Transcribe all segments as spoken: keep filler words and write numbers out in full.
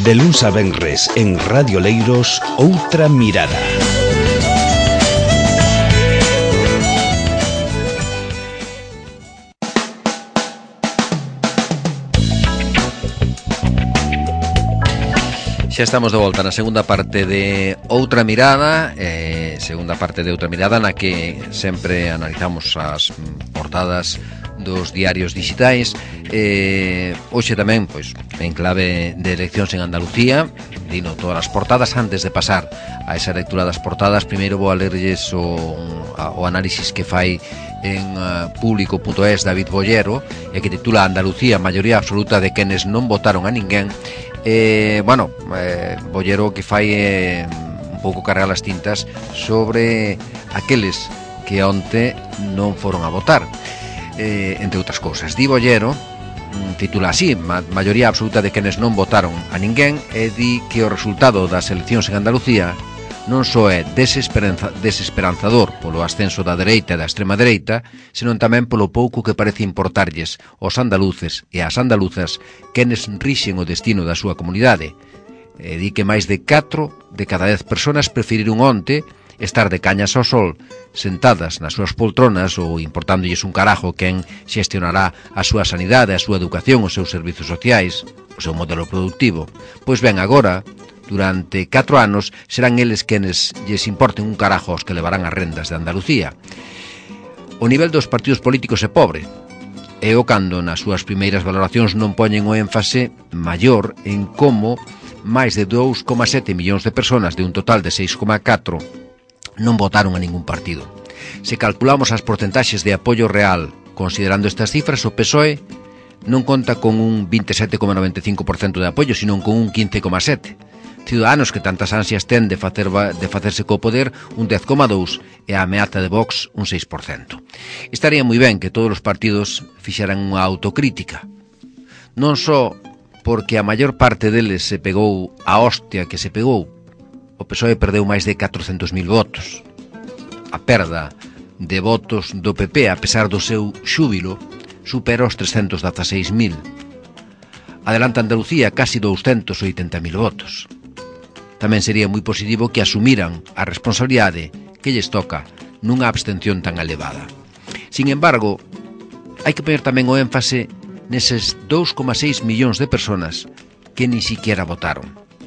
De luns a venres en Radio Leiros, Outra Mirada. Xa estamos de volta na segunda parte de Outra Mirada, eh, segunda parte de Outra Mirada na que sempre analizamos as portadas dos diarios digitais. eh, Hoxe tamén, pois, en clave de eleccións en Andalucía, dino todas as portadas. Antes de pasar a esa lectura das portadas, primeiro vou a lerlles o, o análisis que fai en uh, público punto es David Bollero, e que titula Andalucía, maioría absoluta de quenes non votaron a ninguén. Eh, bueno, eh, Bollero que fai eh, un pouco cargar as tintas sobre aqueles que onte non foron a votar, eh, entre outras cousas. Di Bollero, titula así, ma maioría absoluta de quenes non votaron a ninguén, e di que o resultado das eleccións en Andalucía non só é desesperanza, desesperanzador polo ascenso da dereita e da extrema dereita, senón tamén polo pouco que parece importarlles aos andaluces e ás andaluzas quenes rixen o destino da súa comunidade. E di que máis de catro de cada dez persoas preferiron onte estar de cañas ao sol, sentadas nas súas poltronas ou importándolles un carajo quen xestionará a súa sanidade, a súa educación, os seus servizos sociais, o seu modelo productivo. Pois ben, agora, durante catro anos, serán eles quenes lles importen un carajo aos que levarán as rendas de Andalucía. O nivel dos partidos políticos é pobre, e o cando nas súas primeiras valoracións non poñen o énfase maior en como máis de dous coma sete millóns de persoas de un total de seis coma catro non votaron a ningún partido. Se calculamos as porcentaxes de apoio real, considerando estas cifras, o P S O E non conta con un veintisiete coma noventa e cinco por cento de apoio, sino con un quince coma sete por cento. Ciudadanos que tantas ansias ten de, facer, de facerse co poder, un dez coma dous por cento, e a ameaza de Vox un seis por cento. Estaría moi ben que todos os partidos fixeran unha autocrítica, non só porque a maior parte deles se pegou a hostia que se pegou. O P S O E perdeu máis de catrocentos mil votos. A perda de votos do P P, a pesar do seu xúbilo, supera os trescentos dezaseis mil. Adelanta Andalucía casi douscentos oitenta mil votos. Tamén sería moi positivo que asumiran a responsabilidade que lles toca nunha abstención tan elevada. Sin embargo, hai que poner tamén o énfase neses dous coma seis millóns de persoas que ni siquiera votaron.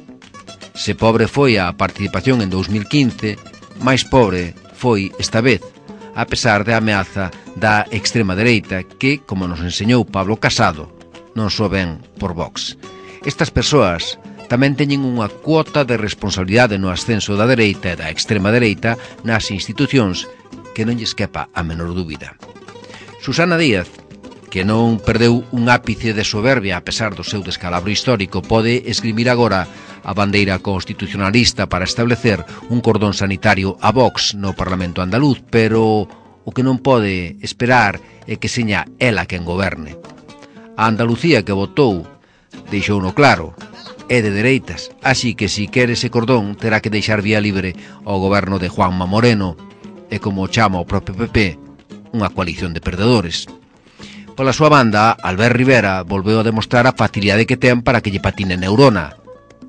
Se pobre foi a participación en dous mil quince, máis pobre foi esta vez, a pesar da ameaza da extrema dereita que, como nos enseñou Pablo Casado, non só ven por Vox. Estas persoas tamén teñen unha cuota de responsabilidade no ascenso da dereita e da extrema dereita nas institucións que non lles quepa a menor dúbida. Susana Díaz, que non perdeu un ápice de soberbia a pesar do seu descalabro histórico, pode esgrimir agora a bandeira constitucionalista para establecer un cordón sanitario a Vox no Parlamento andaluz, pero o que non pode esperar é que seña ela quen goberne. A Andalucía que votou deixouno claro, é de dereitas, así que si quere ese cordón terá que deixar vía libre ao goberno de Juanma Moreno e, como chama o propio P P, unha coalición de perdedores. Pola súa banda, Albert Rivera volveu a demostrar a facilidade que ten para que lle patine neurona.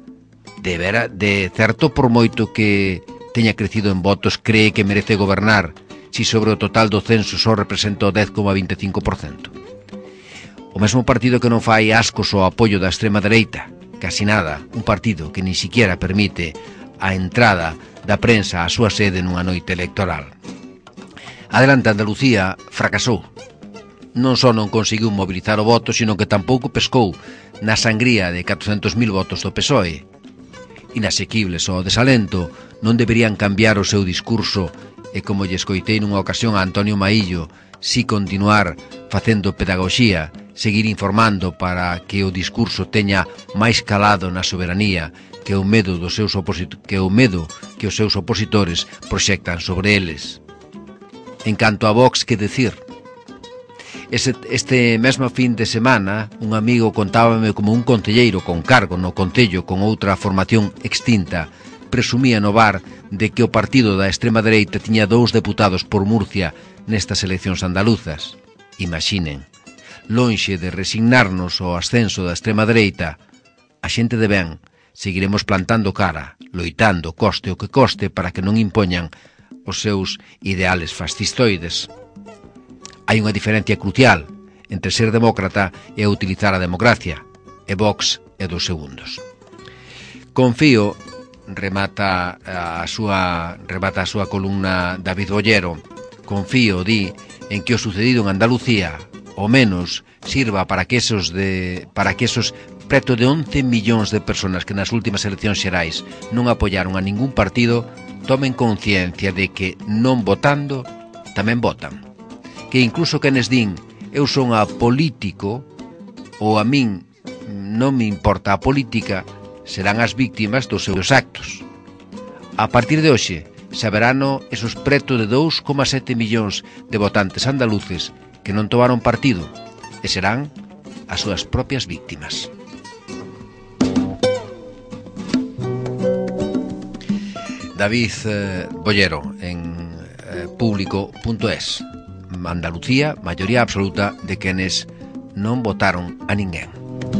De, vera, de certo, por moito que teña crecido en votos, cree que merece gobernar si sobre o total do censo só representa o dez coma vinte e cinco por cento. O mesmo partido que non fai ascos ao apoio da extrema dereita, casi nada, un partido que ni siquiera permite a entrada da prensa á súa sede nunha noite electoral. Adelante Andalucía fracasou. Non só non conseguiu mobilizar o voto, sino que tampouco pescou na sangría de catrocentos mil votos do P S O E. Inasequibles ao desalento, non deberían cambiar o seu discurso e, como lle escoitei nunha ocasión a Antonio Maillo, si continuar facendo pedagogía, seguir informando para que o discurso teña máis calado na soberanía que o medo dos seus opositores, que o medo que os seus opositores proxectan sobre eles. En canto a Vox, que decir? Este, este mesmo fin de semana, un amigo contábame como un concelleiro con cargo no concello con outra formación extinta presumía no bar de que o partido da extrema dereita tiña dous deputados por Murcia nestas eleccións andaluzas. Imaginen, lonxe de resignarnos ao ascenso da extrema dereita, a xente de ben seguiremos plantando cara, loitando, coste o que coste, para que non impoñan os seus ideales fascistoides. Hai unha diferencia crucial entre ser demócrata e utilizar a democracia, e Vox é dos segundos. Confío, remata a súa, remata a súa columna David Bollero, confío, di, en que o sucedido en Andalucía, ao menos, sirva para que esos de para que esos preto de once millóns de persoas que nas últimas eleccións xerais non apoiaron a ningún partido tomen conciencia de que non votando tamén votan. Que incluso quenes din eu son apolítico ou a min non me importa a política serán as víctimas dos seus actos. A partir de hoxe saberano esos preto de dous coma sete millóns de votantes andaluces que non tomaron partido e serán as súas propias víctimas. David eh, Bollero en eh, público punto es. Andalucía, maioría absoluta de quenes non votaron a ninguén.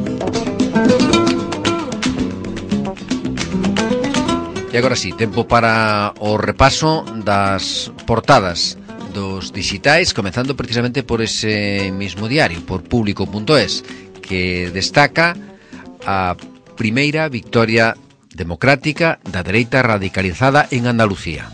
E agora sí, tempo para o repaso das portadas dos digitais, comezando precisamente por ese mismo diario, por público punto es, que destaca a primeira victoria democrática da dereita radicalizada en Andalucía.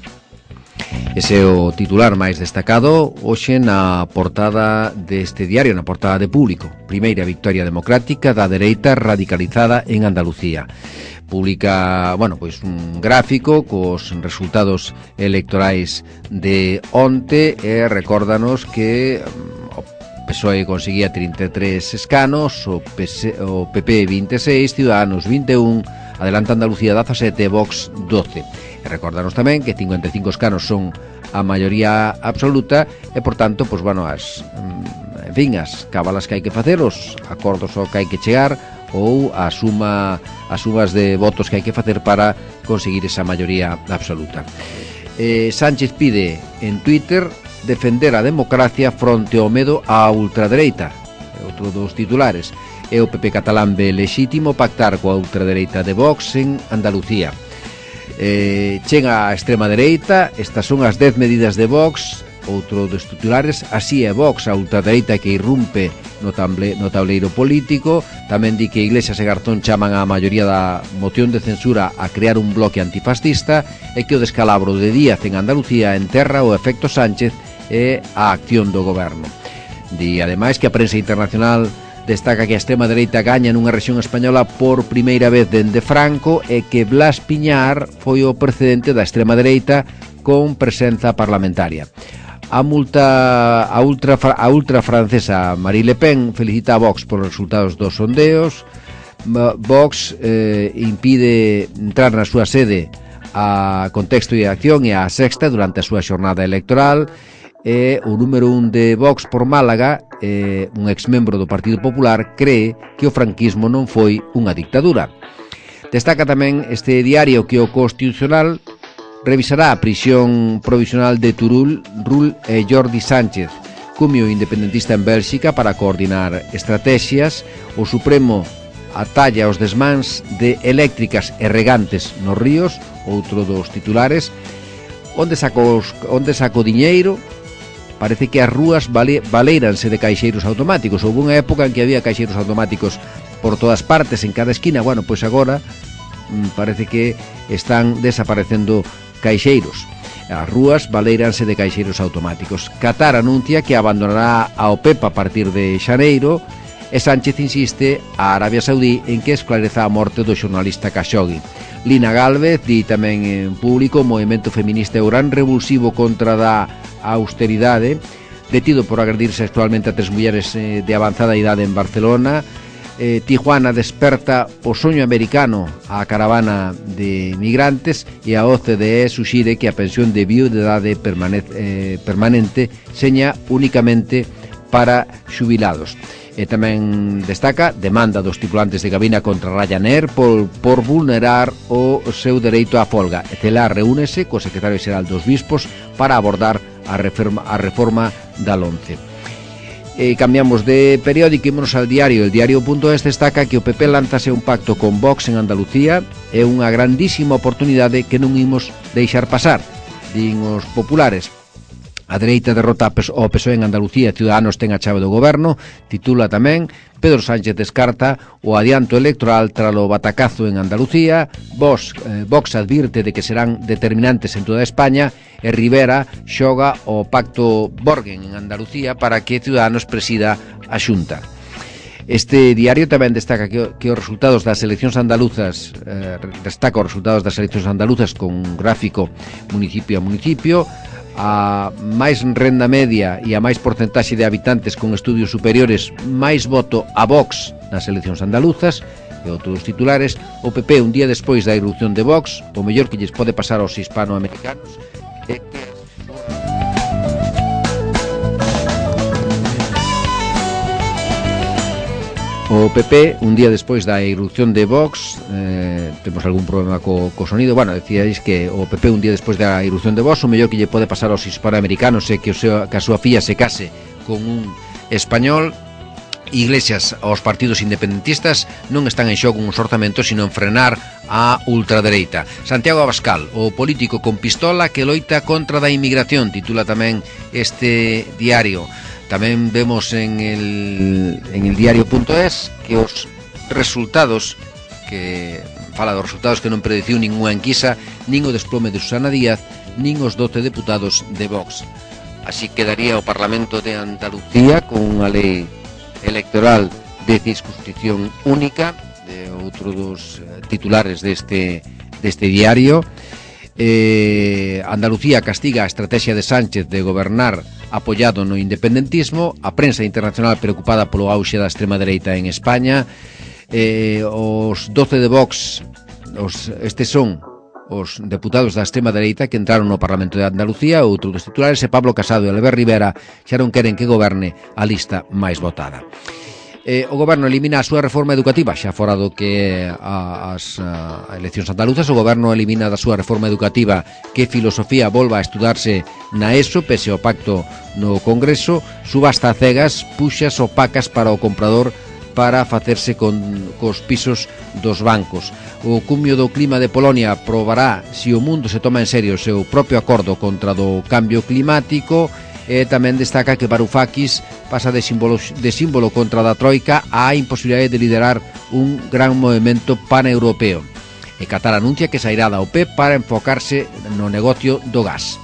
Ese é o titular máis destacado hoxe na portada deste diario, na portada de Público. Primeira victoria democrática da dereita radicalizada en Andalucía. Publica, bueno, pois un gráfico cos resultados electorais de onte e recórdanos que o P S O E conseguía trinta e tres escanos, o P P vinte e seis, Ciudadanos vinte e un, Adelante Andalucía dezasete, Vox doce. E recordanos tamén que cincuenta e cinco escanos son a maioría absoluta e, por tanto, pois, bueno, as, en fin, as cabalas que hai que facer, os acordos ao que hai que chegar ou a suma, as sumas de votos que hai que facer para conseguir esa maioría absoluta. Eh, Sánchez pide en Twitter defender a democracia fronte ao medo á ultradereita. Outro dos titulares. E o P P catalán ve lexítimo pactar coa ultradereita de Vox en Andalucía. Eh, chega a extrema dereita, estas son as dez medidas de Vox. Outro dos titulares, así é Vox, a ultradereita que irrumpe no, table, no tableiro político. Tamén di que Iglesias e Garzón chaman a maioría da moción de censura a crear un bloque antifascista e que o descalabro de Díaz en Andalucía enterra o efecto Sánchez e a acción do goberno. Di ademais que a prensa internacional destaca que a extrema dereita gaña nunha rexión española por primeira vez dende Franco e que Blas Piñar foi o precedente da extrema dereita con presenza parlamentaria. A multa a ultra a ultra francesa Marine Le Pen felicita a Vox polos resultados dos sondeos. Vox eh, impide entrar na súa sede a Contexto e Acción e a Sexta durante a súa xornada electoral. E o número un de Vox por Málaga, eh, un exmembro do Partido Popular, cree que o franquismo non foi unha dictadura. Destaca tamén este diario que o Constitucional revisará a prisión provisional de Turul, Rull e Jordi Sánchez, cumio independentista en Bélxica para coordinar estrategias. O Supremo atalla os desmáns de eléctricas e regantes nos ríos, outro dos titulares. Onde saco, onde saco diñeiro? Parece que as rúas vale, valéranse de caixeiros automáticos. Houve unha época en que había caixeiros automáticos por todas partes, en cada esquina. Bueno, pois agora mm, parece que están desaparecendo caixeiros. As rúas valéranse de caixeiros automáticos. Qatar anuncia que abandonará a OPEP a partir de xaneiro e Sánchez insiste a Arabia Saudí en que esclareza a morte do xornalista Khashoggi. Lina Gálvez di tamén en Público: o movimento feminista é o gran revulsivo contra da austeridade, detido por agredir sexualmente a tres mulleres eh, de avanzada idade en Barcelona. eh, Tijuana desperta o soño americano á caravana de migrantes e a O C D E suxire que a pensión de viudedade permane- eh, permanente seña únicamente para xubilados. E tamén destaca demanda dos tripulantes de cabina contra Ryanair por, por vulnerar o seu dereito á folga. E Celar reúnese co secretario xeral dos Bispos para abordar a reforma, a reforma da LOMCE. E cambiamos de periódico, ímonos al diario. El diario.es destaca que o P P lánzase un pacto con Vox en Andalucía. É unha grandísima oportunidade que non imos deixar pasar, din os populares. A dereita derrota ao P S O E en Andalucía e Ciudadanos ten a chave do goberno. Titula tamén: Pedro Sánchez descarta o adianto electoral tralo batacazo en Andalucía. Vox, eh, Vox advirte de que serán determinantes en toda España. E Rivera xoga o pacto Borgen en Andalucía para que Ciudadanos presida a Xunta. Este diario tamén destaca que, que os resultados das eleccións andaluzas eh, destaca os resultados das eleccións andaluzas con un gráfico municipio a municipio. A máis renda media e a máis porcentaxe de habitantes con estudios superiores, máis voto a Vox nas eleccións andaluzas. E outros titulares: o P P un día despois da irrupción de Vox, o mellor que lles pode pasar aos hispanoamericanos é que o P P un día despois da irrupción de Vox, eh, temos algún problema co, co sonido. Bueno, decíais que o P P un día despois da irrupción de Vox, o mellor que lle pode pasar aos hispanoamericanos é que, o seu, que a súa filla se case con un español. Iglesias aos partidos independentistas non están en xogo uns orzamentos, sino en frenar a ultradereita. Santiago Abascal, o político con pistola que loita contra da inmigración, titula tamén este diario. Tamén vemos en el, en el diario.es que os resultados que fala dos resultados que non prediciu ninguna enquisa, nin o desplome de Susana Díaz, nin os doce deputados de Vox. Así quedaría o Parlamento de Andalucía con unha lei electoral de circunscripción única, de outro dos titulares deste, deste diario. eh, Andalucía castiga a estrategia de Sánchez de gobernar apoiado no independentismo. A prensa internacional preocupada polo auxe da extrema dereita en España. eh, Os doce de Vox, os, estes son os deputados da extrema dereita que entraron no Parlamento de Andalucía. Outro dos titulares é Pablo Casado e Albert Rivera xa non queren que goberne a lista máis votada. Eh, o goberno elimina a súa reforma educativa, xa fora do que a, as a, eleccións andaluzas. O goberno elimina da súa reforma educativa que filosofía volva a estudarse na ESO, pese ao pacto no Congreso. Subasta a cegas, puxas opacas para o comprador para facerse con cos pisos dos bancos. O cumio do clima de Polonia probará se o mundo se toma en serio o seu propio acordo contra do cambio climático. E tamén destaca que Varoufakis pasa de símbolo, de símbolo contra da Troika á imposibilidade de liderar un gran movimento paneuropeo. E Qatar anuncia que sairá da O P E P para enfocarse no negocio do gas.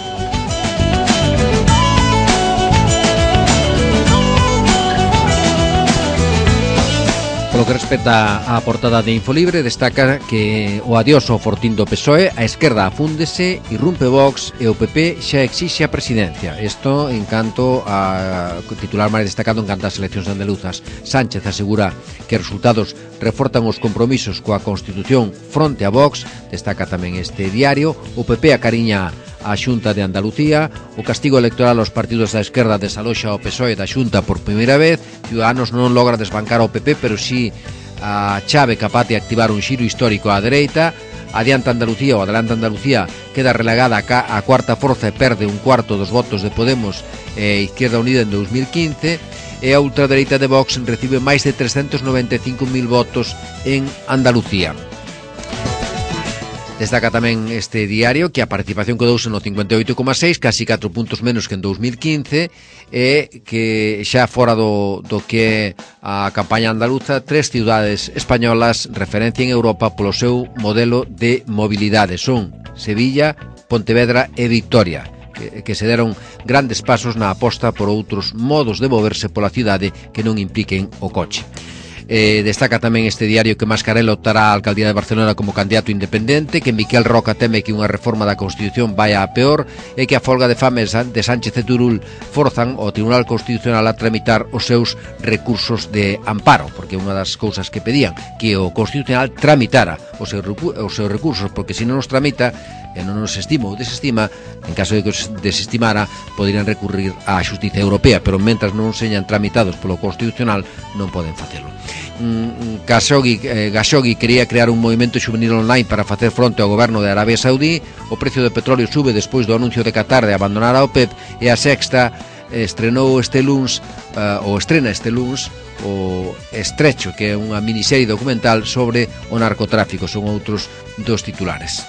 Polo que respecta á portada de Infolibre, destaca que o adiós ao fortín do P S O E, a esquerda afúndese, irrumpe Vox e o P P xa exixe a presidencia. Isto en canto a titular máis destacado en canto ás eleccións andaluzas. Sánchez asegura que os resultados reforzan os compromisos coa Constitución fronte a Vox. Destaca tamén este diario. O P P acariña a Xunta de Andalucía. O castigo electoral aos partidos da esquerda desaloxa o P S O E da Xunta por primeira vez. Ciudadanos non logra desbancar ao P P, pero si a chave capaz de activar un xiro histórico á dereita. Adianta Andalucía ou Adelanta Andalucía queda relegada a cuarta forza e perde un cuarto dos votos de Podemos e Izquierda Unida en dos mil quince. E a ultradereita de Vox recibe máis de trescentos noventa e cinco mil votos en Andalucía. Destaca tamén este diario que a participación quedouse no cincuenta e oito coma seis, casi catro puntos menos que en dos mil quince, e que xa fora do, do que a campaña andaluza, tres cidades españolas referencia en Europa polo seu modelo de mobilidade. Son Sevilla, Pontevedra e Vitoria, que, que se deron grandes pasos na aposta por outros modos de moverse pola cidade que non impliquen o coche. Eh, destaca tamén este diario que Mascarell optará á alcaldía de Barcelona como candidato independente, que Miquel Roca teme que unha reforma da Constitución vaya a peor e que a folga de fame de Sánchez e Turull forzan o Tribunal Constitucional a tramitar os seus recursos de amparo, porque unha das cousas que pedían que o Constitucional tramitara os seus, os seus recursos, porque se non os tramita e non os estima ou desestima, en caso de que os desestimara poderían recurrir á Xustiza Europea, pero mentras non señan tramitados polo Constitucional non poden facelo. Khashoggi, eh, Khashoggi quería crear un movimento juvenil online para facer fronte ao goberno de Arabia Saudí. O precio do petróleo sube despois do anuncio de Qatar de abandonar a O P E P. E a Sexta estrenou este luns, uh, ou estrena este luns, o Estrecho, que é unha miniserie documental sobre o narcotráfico. Son outros dos titulares.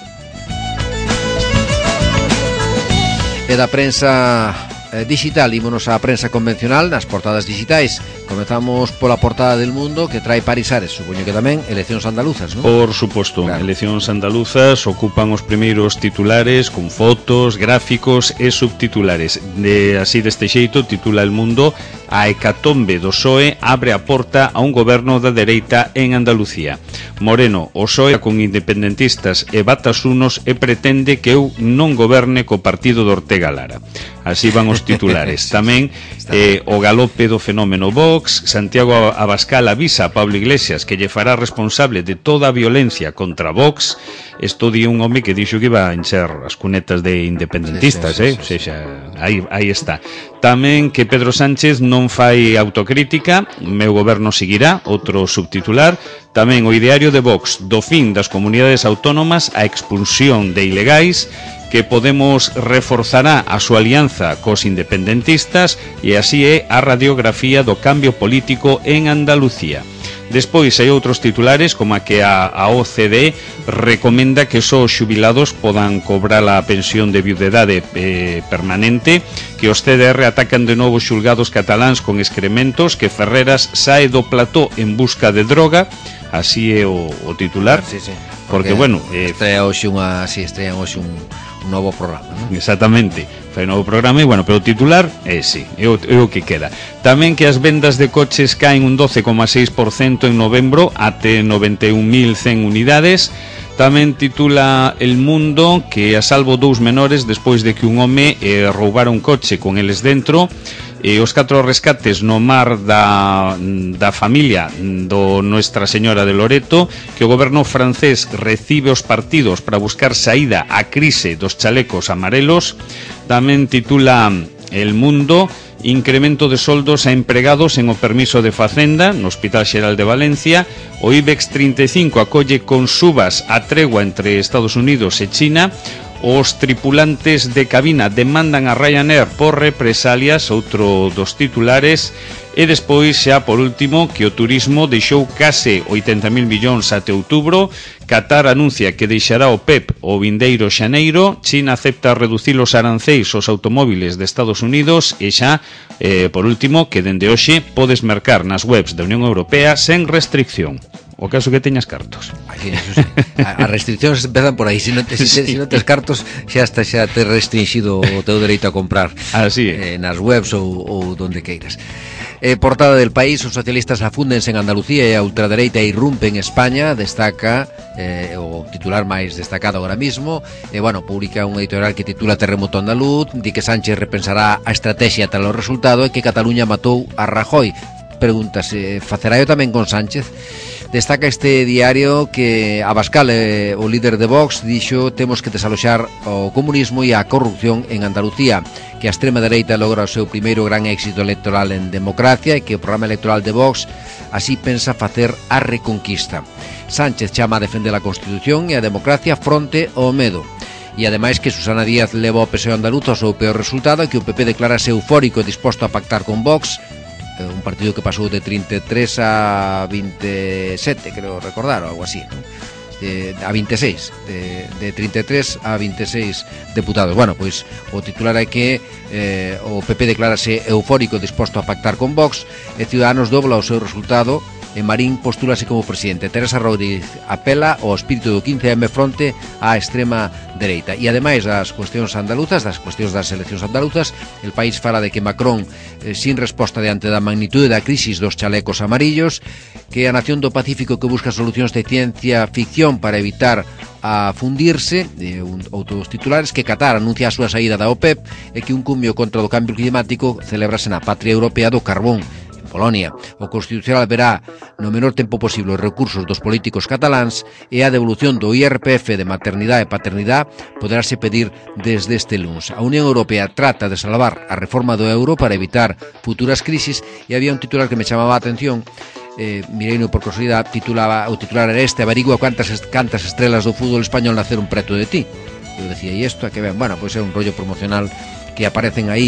E da prensa eh, digital, ímonos á prensa convencional, nas portadas digitais. Comezamos pola portada del Mundo, que trae Paris Ares, supoño que tamén eleccións andaluzas, non? Por suposto, claro. Eleccións andaluzas ocupan os primeiros titulares con fotos, gráficos e subtitulares. De así deste xeito titula El Mundo: a hecatombe do P S O E abre a porta a un goberno da dereita en Andalucía. Moreno: o P S O E con independentistas e batasunos e pretende que eu non goberne co partido de Ortega Lara. Así van os titulares. Tamén eh, o galope do fenómeno Vox. Santiago Abascal avisa a Pablo Iglesias que lle fará responsable de toda a violencia contra Vox. Isto di un home que dixo que iba a encher as cunetas de independentistas, sí, sí, sí, eh? Sí, sí. Sexa, aí, aí está. Tamén que Pedro Sánchez non fai autocrítica, meu goberno seguirá, outro subtitular. Tamén o ideario de Vox: do fin das comunidades autónomas a expulsión de ilegais, que Podemos reforzará a súa alianza cos independentistas, e así é a radiografía do cambio político en Andalucía. Despois hai outros titulares, como a que a, a O C D E recomenda que só os xubilados podan cobrar a pensión de viudedade eh, permanente, que os C D R atacan de novo xulgados cataláns con excrementos, que Ferreras sae do plató en busca de droga. Así é o, o titular. Sí, sí. Porque, Porque bueno, eh, estrea hoxe unha, si sí, estrean hoxe un un novo programa, non? Exactamente, foi un novo programa e, bueno, pero o titular é sí, é o, é o que queda. Tamén que as vendas de coches caen un doce coma seis por cento en novembro até noventa e un mil cen unidades. Tamén titula El Mundo que a salvo dous menores despois de que un home eh, roubara un coche con eles dentro. E os catro rescates no mar da, da familia do Nuestra Señora de Loreto, que o goberno francés recibe os partidos para buscar saída á crise dos chalecos amarelos. Tamén titula El Mundo: incremento de soldos a empregados en o permiso de Facenda no Hospital Xeral de Valencia. O IBEX trinta e cinco acolle con subas a tregua entre Estados Unidos e China. Os tripulantes de cabina demandan a Ryanair por represalias, outro dos titulares. E despois, xa por último, que o turismo deixou case oitenta mil millóns até outubro. Qatar anuncia que deixará o P E P o vindeiro xaneiro. China acepta reducir os aranceis aos automóviles de Estados Unidos. E xa, eh, por último, que dende hoxe podes mercar nas webs da Unión Europea sen restricción. O caso que teñas cartos. Aquí, eso sí. As restriccións empezan por aí. Se non tes, sí. si non tes cartos, xa está xa te restringido o teu dereito a comprar. Así é. Eh, nas webs ou, ou donde queiras. Eh, portada del País: os socialistas afúndense en Andalucía e a ultradereita irrumpe en España. Destaca eh, o titular máis destacado agora mismo. E, eh, bueno, publica un editorial que titula Terremoto Andaluz. Di que Sánchez repensará a estrategia tal o resultado e que Cataluña matou a Rajoy. Pregúntase, facerá eu tamén con Sánchez? Destaca este diario que Abascal, eh, o líder de Vox, dixo: temos que desaloxar o comunismo e a corrupción en Andalucía, que a extrema dereita logra o seu primeiro gran éxito electoral en democracia e que o programa electoral de Vox así pensa facer a reconquista. Sánchez chama a defender a Constitución e a democracia fronte ao medo. E ademais que Susana Díaz leva o P S O E andaluz ao seu peor resultado e que o P P declarase eufórico e disposto a pactar con Vox, un partido que pasou de trinta e tres a veintesete, creo recordar, ou algo así, ¿no? De, a veintiséis, de, de trinta e tres a veintiséis deputados. Bueno, pois o titular é que eh, o P P declarase eufórico disposto a pactar con Vox e Ciudadanos dobla o seu resultado e Marín postúlase como presidente. Teresa Rodríguez apela ao espírito do quince eme fronte á extrema dereita. E ademais das cuestións andaluzas, das cuestións das eleccións andaluzas, El País fala de que Macron eh, sin resposta diante da magnitude da crisis dos chalecos amarillos, que a nación do Pacífico que busca solucións de ciencia ficción para evitar a fundirse, de un, outros titulares, que Qatar anuncia a súa saída da O P E P e que un cumio contra o cambio climático celebrase na patria europea do carbón, Polonia. O Constitucional verá no menor tempo posible os recursos dos políticos cataláns e a devolución do I R P F de maternidade e paternidade poderase pedir desde este luns. A Unión Europea trata de salvar a reforma do euro para evitar futuras crisis e había un titular que me chamaba a atención. Eh, Mireino por casualidade titulaba, o titular era este: averigua cuántas, cantas estrelas do fútbol español naceron preto de ti. Eu decía, e isto a que ven? Bueno, pois é un rollo promocional que aparecen aí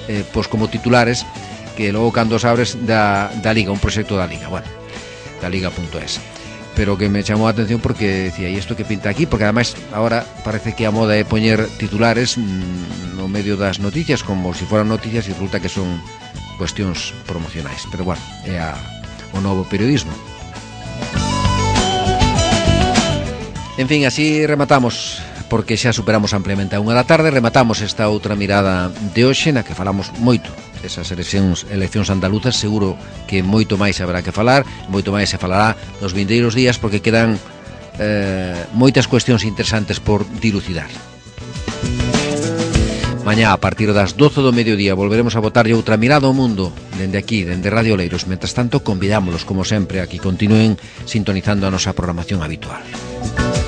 eh, pois como titulares, que logo cando os abres da, da Liga, un proxecto da Liga, bueno, da liga punto es. Pero que me chamou a atención porque decía, e isto que pinta aquí? Porque ademais agora parece que a moda é poñer titulares mmm, no medio das noticias como se foran noticias e resulta que son cuestións promocionais. Pero bueno, é a, o novo periodismo. En fin, así rematamos, porque xa superamos ampliamente a unha da tarde. Rematamos esta outra mirada de hoxe, na que falamos moito esas eleccións, eleccións andaluzas. Seguro que moito máis haberá que falar, moito máis se falará nos vindeiros días, porque quedan eh, moitas cuestións interesantes por dilucidar. Mañá, a partir das doce do mediodía, volveremos a botarlle outra mirada ao mundo dende aquí, dende Radio Oleiros. Mentres tanto, convidámolos, como sempre, a que continúen sintonizando a nosa programación habitual.